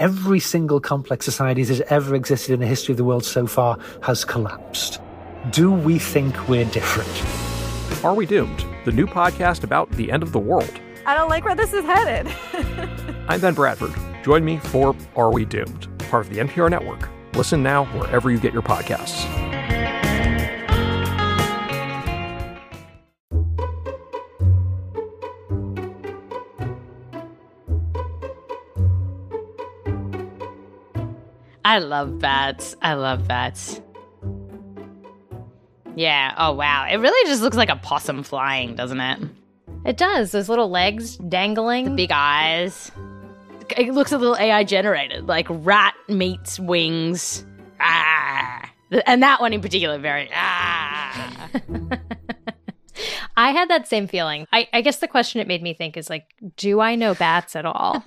every single complex society that has ever existed in the history of the world so far has collapsed. Do we think we're different? Are We Doomed? The new podcast about the end of the world. I don't like where this is headed. I'm Ben Bradford. Join me for Are We Doomed? Part of the NPR Network. Listen now wherever you get your podcasts. I love bats. Yeah, oh wow. It really just looks like a possum flying, doesn't it? It does. Those little legs dangling. The big eyes. It looks a little AI generated, like rat meets wings. Ah. And that one in particular, very ah. I had that same feeling. I guess the question it made me think is like, do I know bats at all?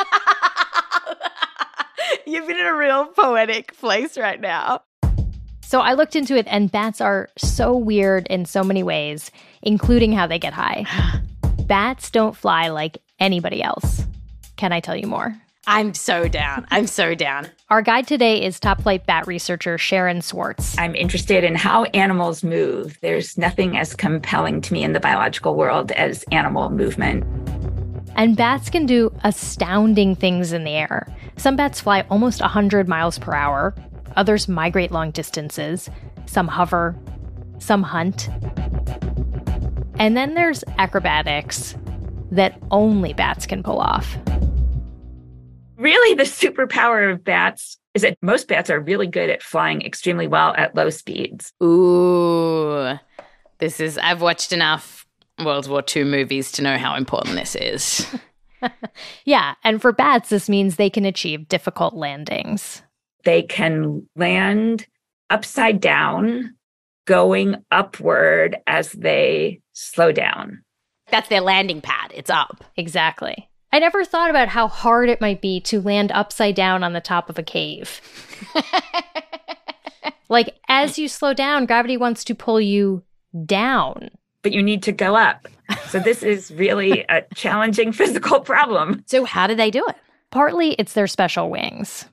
You've been in a real poetic place right now. So I looked into it, and bats are so weird in so many ways, including how they get high. Bats don't fly like anybody else. Can I tell you more? I'm so down. Our guide today is top flight bat researcher Sharon Swartz. I'm interested in how animals move. There's nothing as compelling to me in the biological world as animal movement. And bats can do astounding things in the air. Some bats fly almost 100 miles per hour. Others migrate long distances. Some hover. Some hunt. And then there's acrobatics that only bats can pull off. Really, the superpower of bats is that most bats are really good at flying extremely well at low speeds. Ooh. I've watched enough World War II movies to know how important this is. Yeah, and for bats, this means they can achieve difficult landings. They can land upside down, going upward as they slow down. That's their landing pad. It's up. Exactly. I never thought about how hard it might be to land upside down on the top of a cave. Like, as you slow down, gravity wants to pull you down. But you need to go up. So this is really a challenging physical problem. So how do they do it? Partly, it's their special wings.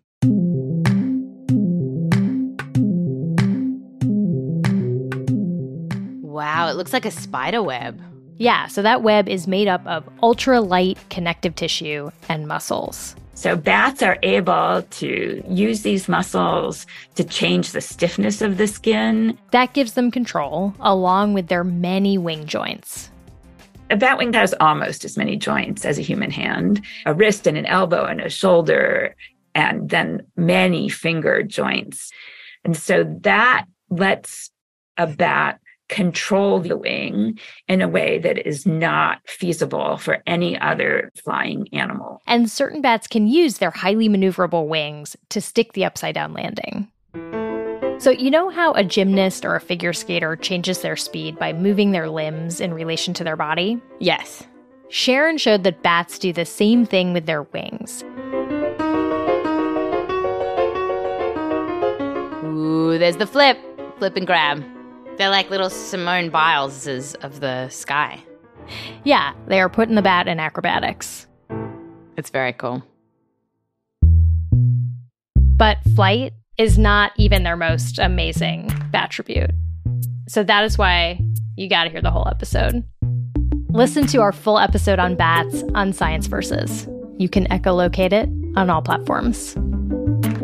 Wow, it looks like a spider web. Yeah, so that web is made up of ultralight connective tissue and muscles. So bats are able to use these muscles to change the stiffness of the skin. That gives them control, along with their many wing joints. A bat wing has almost as many joints as a human hand, a wrist and an elbow and a shoulder, and then many finger joints. And so that lets a bat control the wing in a way that is not feasible for any other flying animal. And certain bats can use their highly maneuverable wings to stick the upside-down landing. So you know how a gymnast or a figure skater changes their speed by moving their limbs in relation to their body? Yes. Sharon showed that bats do the same thing with their wings. Ooh, there's the flip and grab. They're like little Simone Bileses of the sky. Yeah, they are putting the bat in acrobatics. It's very cool. But flight is not even their most amazing attribute. So that is why you got to hear the whole episode. Listen to our full episode on bats on Science Versus. You can echolocate it on all platforms.